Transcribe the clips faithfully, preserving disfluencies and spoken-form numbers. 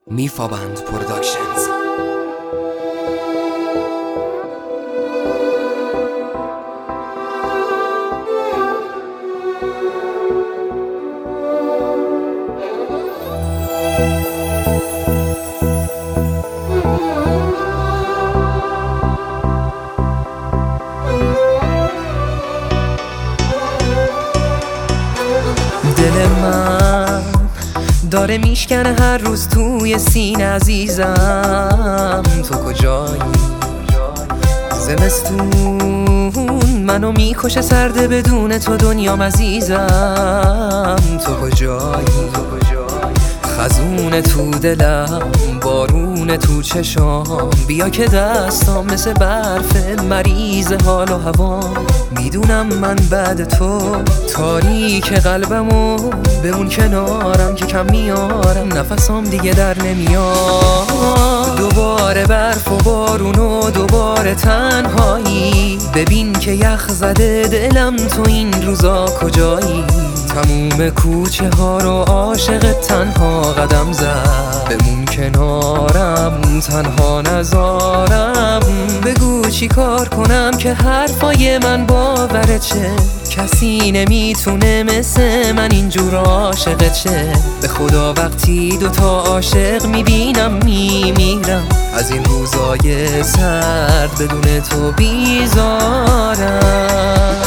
میفابند پروداکشنز. دل من داره میشکنه هر روز توی سینه عزیزم، تو کجایی؟ زمستون منو میکشه سرده بدون تو دنیام عزیزم، تو کجایی؟ خزون تو دلم، بارون تو چشام، بیا که دستام مثل برف مریض حال و هوام. میدونم من بعد تو تاریک قلبمو به اون کنارم که کم میارم، نفسام دیگه در نمیاد. دوباره برف و بارون و دوباره تنهایی، ببین که یخ زده دلم، تو این روزا کجایی؟ تموم کوچه ها رو عاشق تنها قدم زد، بمون کنارم تنها نذارم. بگو چی کار کنم که حرفای من باورت شه، کسی نمیتونه مثل من اینجور عاشقت شه. به خدا وقتی دوتا عاشق میبینم میمیرم، از این روزای سرد بدون تو بیزارم.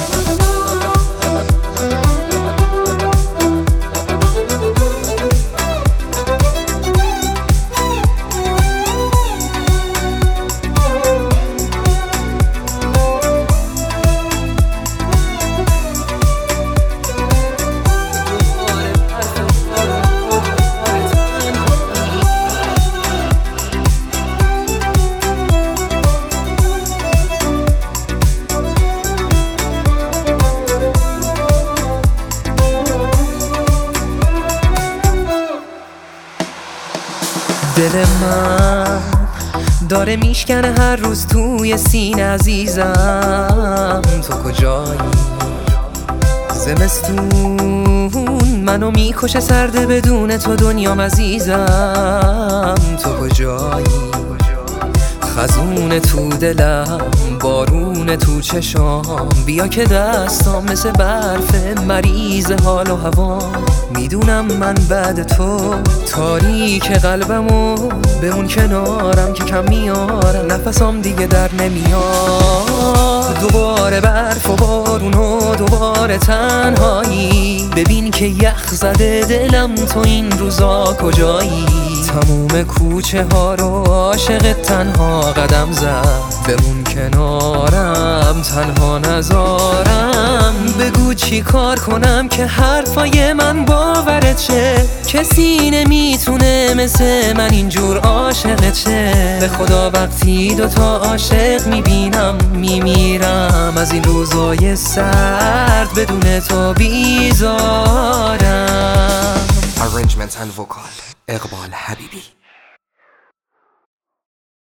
دل من داره میشکنه هر روز توی سینه عزیزم، تو کجایی؟ زمستون منو میکشه سرده بدون تو دنیام عزیزم، تو کجایی؟ خزون تو دلم، بارون تو چشام، بیا که دستام مثل برف مریض حال و هوام. میدونم من بعد تو تاریک قلبمو به اون کنارم که کم میارم، نفسام دیگه در نمیاد. دوباره برف و بارون و دوباره تنهایی، ببین که یخ زده دلم، تو این روزا کجایی؟ تموم کوچه ها رو عاشق تنها قدم زد، بمون کنارم تنها نذارم. بگو چی کار کنم که حرفای من باورت شه، کسی نمیتونه مثل من اینجور عاشقت شه. به خدا وقتی دوتا عاشق میبینم میمیرم، از این روزای سرد بدون تو بیزارم. Arrangements and vocal اقبال حبیبی.